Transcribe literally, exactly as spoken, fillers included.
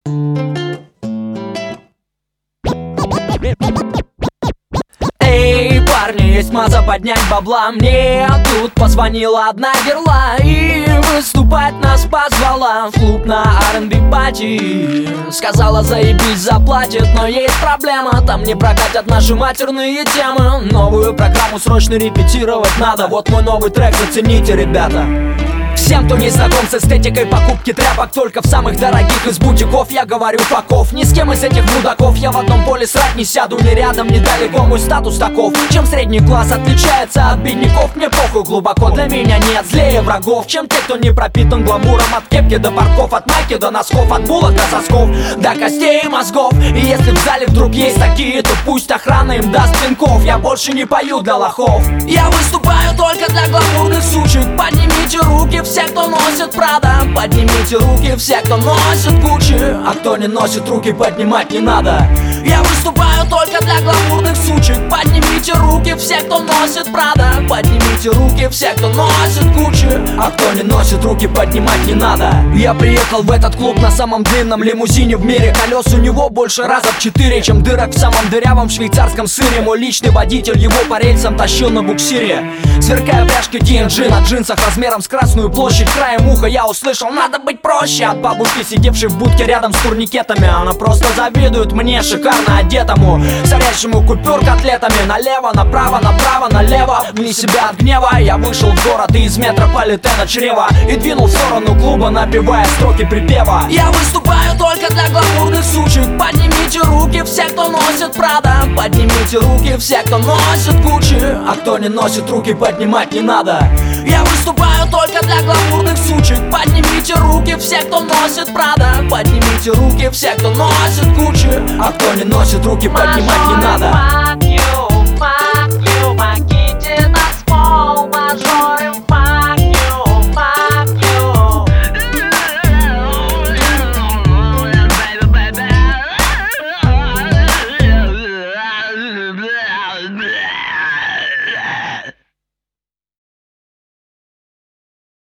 Эй, парни, есть маза поднять бабла. Мне тут позвонила одна герла и выступать нас позвала в клуб на ар энд би пати. Сказала, заебись, заплатит, но есть проблема. Там не прокатят наши матерные темы. Новую программу срочно репетировать надо. Вот мой новый трек, зацените, ребята. Всем, кто не знаком с эстетикой покупки тряпок только в самых дорогих из бутиков, я говорю факов. Ни с кем из этих мудаков я в одном поле срать не сяду. Ни рядом, ни далеко, мой статус таков. Чем средний класс отличается от бедняков, мне похуй глубоко, для меня нет злее врагов, чем те, кто не пропитан гламуром. От кепки до парков, от майки до носков, от булок до сосков, до костей и мозгов. И если в зале вдруг есть такие, то пусть охрана им даст пинков. Я больше не пою для лохов. Я выступаю только для гламурных сучек. Поднимите руки все, кто носит Прада. Поднимите руки все, кто носит Гуччи. А кто не носит, руки поднимать не надо. Я выступаю только для гламурных сучек. Поднимите руки все, кто носит Прада. Поднимите руки все, кто носит Гуччи. А кто не носит, руки поднимать не надо. Я приехал в этот клуб на самом длинном лимузине в мире. Колес у него больше раза в четыре, чем дырок в самом дырявом швейцарском сыре. Мой личный водитель его по рельсам тащил на буксире. Сверкая пряжки ди эн джи на джинсах размером с Красную площадь. Краем уха я услышал, надо быть проще. От бабушки, сидевшей в будке рядом с турникетами. Она просто завидует мне, шикарно одетому, сорящему купюр котлетами. Налево, направо, направо, налево. Вне себя от гнева я вышел в город и из метрополитена чрева и двинул в сторону клуба, напевая строки припева. Я выступаю только для гламурных сучек. Поднимите руки все, кто носит Прада. Поднимите руки все, кто носит Гуччи. А кто не носит, руки поднимать не надо. Я выступаю только для гламурных сучек. Поднимите руки все, кто носит Прада. Поднимите руки все, кто носит Гуччи. А кто не носит, руки поднимать не надо.